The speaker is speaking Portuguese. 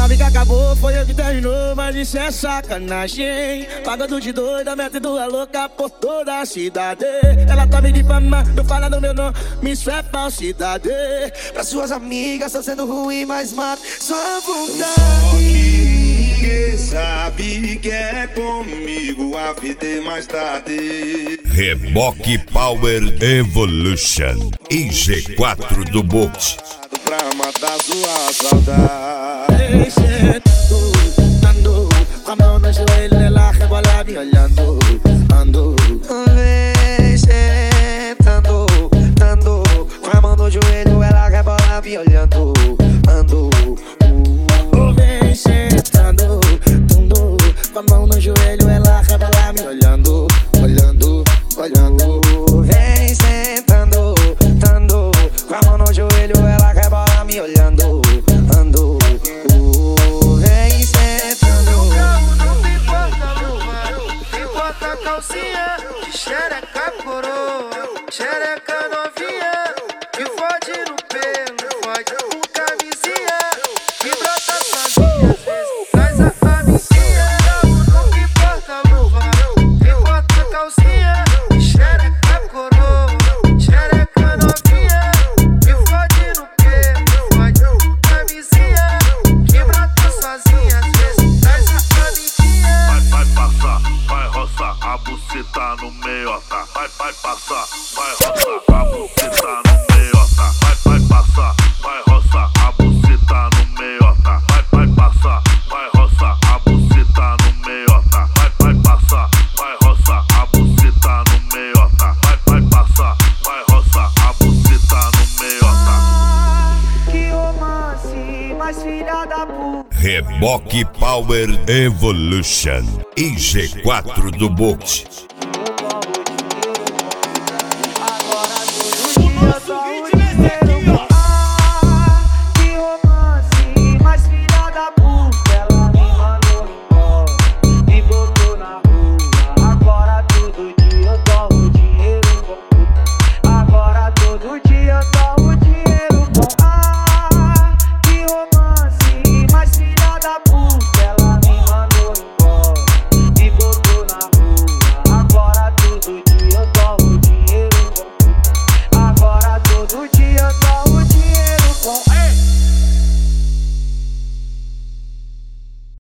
sabe que acabou, foi eu que terminou, mas isso é sacanagem. Pagando de doida, metendo a louca por toda a cidade. Ela tá me difamando, falando meu nome, isso é falsidade. Pra suas amigas tá sendo ruim, mas mata sua vontade. Quem sabe que é comigo, a vida é mais tarde. Reboque Power Evolution e G4 do boxe. Pra matar sua saudade. Vem sentando, com a mão no joelho, ela rebola me olhando. Ando. Vem sentando, com a mão no joelho, ela rebola me olhando. Ando. Vem sentando, com a mão no joelho, ela rebola me olhando. Vem sentando, com a mão no joelho, ela rebola me olhando. Ando. Vem sentando. Não me importa luva, me importa a calcinha, de xereca coroa, xereca novinha, que fode no pelo, fode com camisinha, que brota sozinha, às vezes traz a amiguinha. Não me importa luva, me importa a calcinha, de xereca coroa, xereca novinha, que fode no pelo, fode com camisinha, que brota sozinha, às vezes traz a amiguinha. Vai passar, vai roçar, a buceta no meiota. Vai passar, vai roçar, a buceta no meiota. Vai passar, vai roçar, a buceta no meiota. Vai passar, vai roçar, a buceta no meiota. Vai passar, vai roçar, a buceta no meiota. Vai passar, vai roçar, a buceta no meiota. Que romance, mais filha da puta. Reboque Power Evolution e G4 do boxe.